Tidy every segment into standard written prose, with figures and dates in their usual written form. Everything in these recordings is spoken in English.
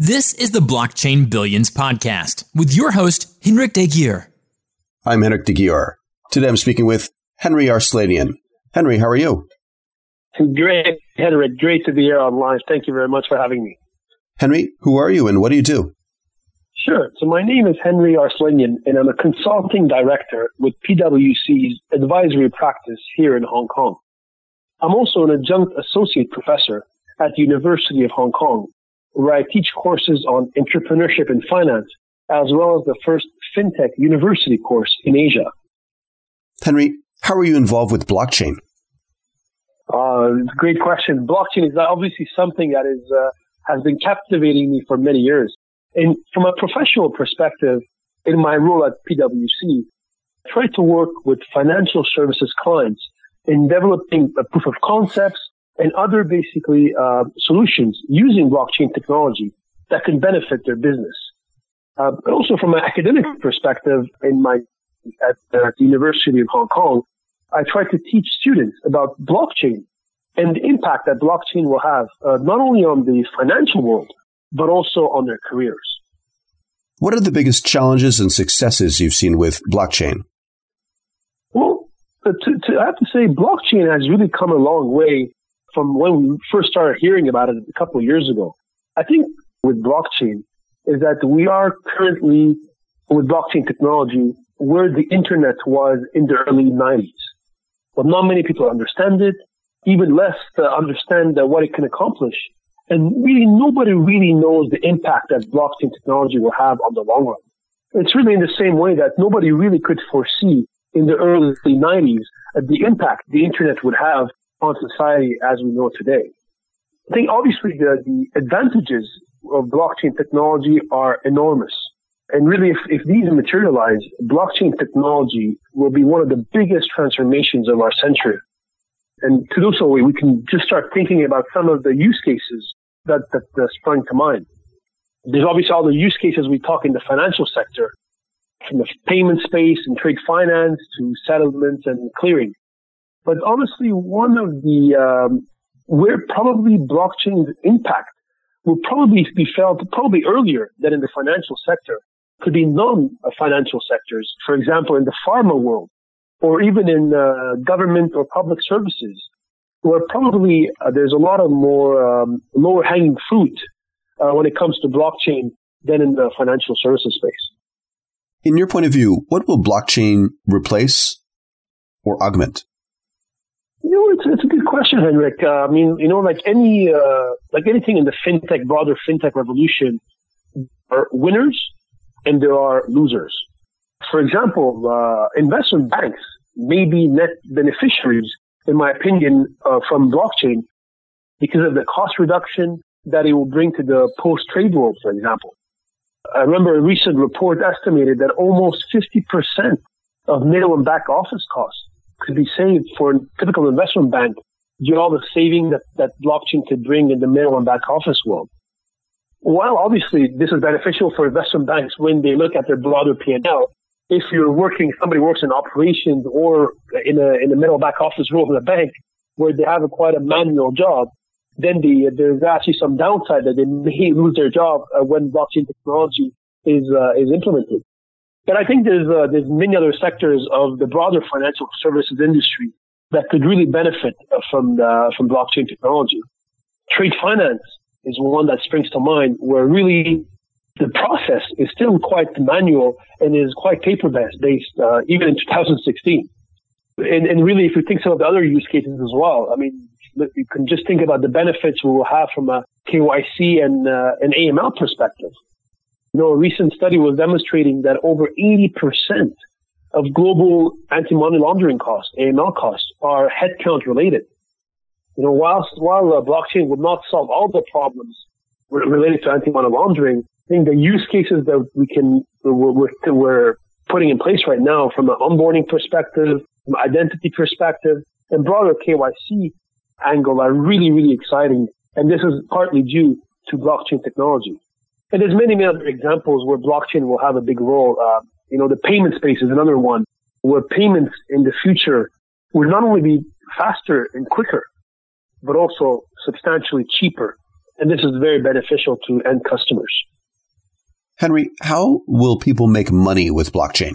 This is the Blockchain Billions podcast with your host, Henrik de Gier. I'm Henrik de Gier. Today I'm speaking with Henry Arslanian. Henry, how are you? Great, Henrik. Great to be here online. Thank you very much for having me. Henry, who are you and what do you do? Sure. So my name is Henry Arslanian, and I'm a consulting director with PwC's advisory practice here in Hong Kong. I'm also an adjunct associate professor at the University of Hong Kong, where I teach courses on entrepreneurship and finance, as well as the first fintech university course in Asia. Henry, how are you involved with blockchain? It's a great question. Blockchain is obviously something that has been captivating me for many years. And from a professional perspective, in my role at PwC, I try to work with financial services clients in developing a proof of concepts and other basically solutions using blockchain technology that can benefit their business. But also from an academic perspective, at the University of Hong Kong, I try to teach students about blockchain and the impact that blockchain will have not only on the financial world, but also on their careers. What are the biggest challenges and successes you've seen with blockchain? Well, I have to say, blockchain has really come a long way from when we first started hearing about it a couple of years ago. I think with blockchain is that we are currently, with blockchain technology, where the internet was in the early 90s. But not many people understand it, even less to understand what it can accomplish. And really, nobody really knows the impact that blockchain technology will have on the long run. It's really in the same way that nobody really could foresee in the early 90s the impact the internet would have on society as we know today. I think obviously the advantages of blockchain technology are enormous. And really, if these materialize, blockchain technology will be one of the biggest transformations of our century. And to do so, we can just start thinking about some of the use cases that sprung to mind. There's obviously all the use cases we talk in the financial sector, from the payment space and trade finance to settlements and clearing. But honestly, one of the where probably blockchain's impact will probably be felt probably earlier than in the financial sector could be non-financial sectors. For example, in the pharma world, or even in government or public services, where probably there's a lot of more lower-hanging fruit when it comes to blockchain than in the financial services space. In your point of view, what will blockchain replace or augment? It's a good question, Henrik. Like anything in the broader fintech revolution, there are winners and there are losers. For example, investment banks may be net beneficiaries, in my opinion, from blockchain because of the cost reduction that it will bring to the post-trade world, for example. I remember a recent report estimated that almost 50% of middle and back office costs could be saved for a typical investment bank due to all the saving that blockchain could bring in the middle and back office world. While obviously this is beneficial for investment banks when they look at their broader P&L, if somebody works in operations or in the middle back office role in a bank where they have quite a manual job, then there's actually some downside that they may lose their job when blockchain technology is implemented. But I think there's many other sectors of the broader financial services industry that could really benefit from blockchain technology. Trade finance is one that springs to mind, where really the process is still quite manual and is quite paper-based, even in 2016. And really, if you think some of the other use cases as well, I mean, you can just think about the benefits we will have from a KYC and an AML perspective. A recent study was demonstrating that over 80% of global anti-money laundering costs, AML costs, are headcount related. While blockchain would not solve all the problems related to anti-money laundering, I think the use cases that we're putting in place right now from an onboarding perspective, from an identity perspective, and broader KYC angle are really, really exciting. And this is partly due to blockchain technology. And there's many other examples where blockchain will have a big role. The payment space is another one where payments in the future will not only be faster and quicker, but also substantially cheaper And this is very beneficial to end customers. Henry, how will people make money with blockchain?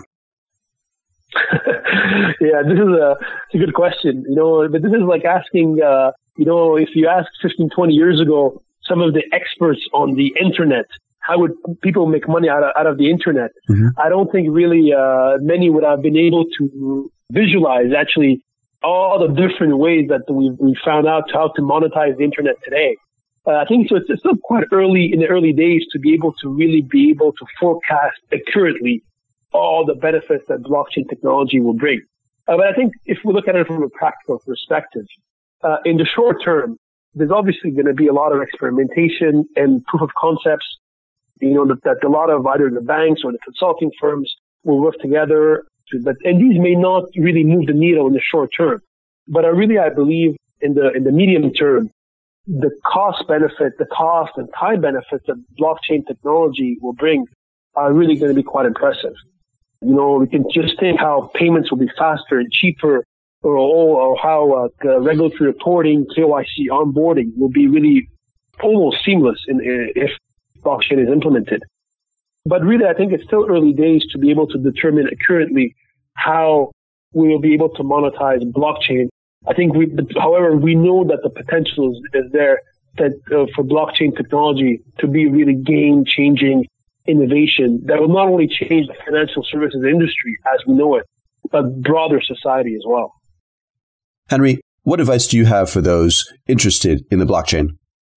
Yeah, this is a good question. But this is like asking, if you ask 15, 20 years ago, some of the experts on the internet, how would people make money out of the internet? Mm-hmm. I don't think really many would have been able to visualize actually all the different ways that we found out how to monetize the internet today. I think so. It's still quite early in the early days to be able to forecast accurately all the benefits that blockchain technology will bring. But I think if we look at it from a practical perspective, in the short term, there's obviously going to be a lot of experimentation and proof of concepts. That a lot of either the banks or the consulting firms will work together. And these may not really move the needle in the short term. But I believe in the medium term, the cost and time benefits that blockchain technology will bring are really going to be quite impressive. We can just think how payments will be faster and cheaper, or how regulatory reporting, KYC onboarding will be really almost seamless if blockchain is implemented. But really, I think it's still early days to be able to determine accurately how we will be able to monetize blockchain. I think however, we know that the potential is there for blockchain technology to be really game-changing innovation that will not only change the financial services industry as we know it, but broader society as well. Henry, what advice do you have for those interested in the blockchain?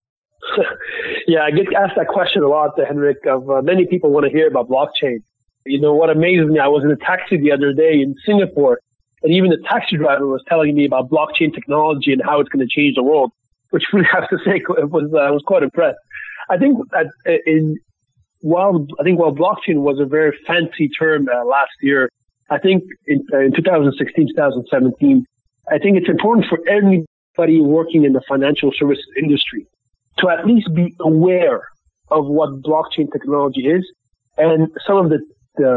Yeah, I get asked that question a lot, Henrik, of many people want to hear about blockchain. What amazes me, I was in a taxi the other day in Singapore, and even the taxi driver was telling me about blockchain technology and how it's going to change the world, which we have to say I was quite impressed. I think that while blockchain was a very fancy term last year, I think in 2016, 2017, I think it's important for anybody working in the financial services industry to at least be aware of what blockchain technology is and some of the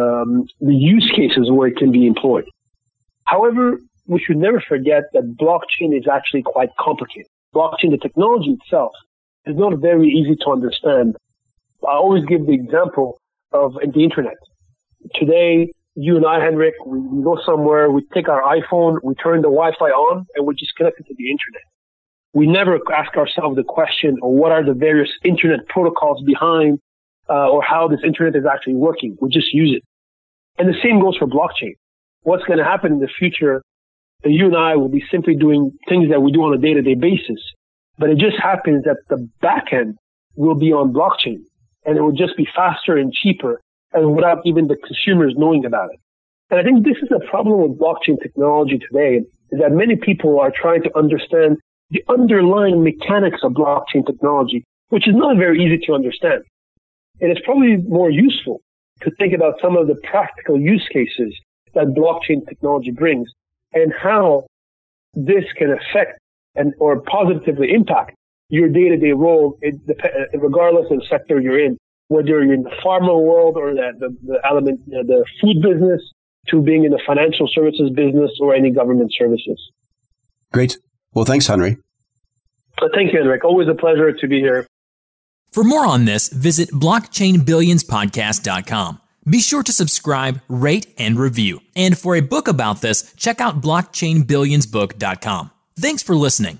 use cases where it can be employed. However, we should never forget that blockchain is actually quite complicated. Blockchain, the technology itself, is not very easy to understand. I always give the example of the internet. Today, you and I, Henrik, we go somewhere, we take our iPhone, we turn the Wi-Fi on, and we're just connected to the internet. We never ask ourselves the question, or what are the various internet protocols behind, or how this internet is actually working. We just use it. And the same goes for blockchain. What's going to happen in the future, you and I will be simply doing things that we do on a day-to-day basis. But it just happens that the back end will be on blockchain, and it will just be faster and cheaper, and without even the consumers knowing about it. And I think this is a problem with blockchain technology today, is that many people are trying to understand the underlying mechanics of blockchain technology, which is not very easy to understand. And it's probably more useful to think about some of the practical use cases that blockchain technology brings and how this can affect or positively impact your day-to-day role, regardless of the sector you're in, whether you're in the pharma world or the food business, to being in the financial services business or any government services. Great. Well, thanks, Henry. Thank you, Henrik. Always a pleasure to be here. For more on this, visit blockchainbillionspodcast.com. Be sure to subscribe, rate, and review. And for a book about this, check out blockchainbillionsbook.com. Thanks for listening.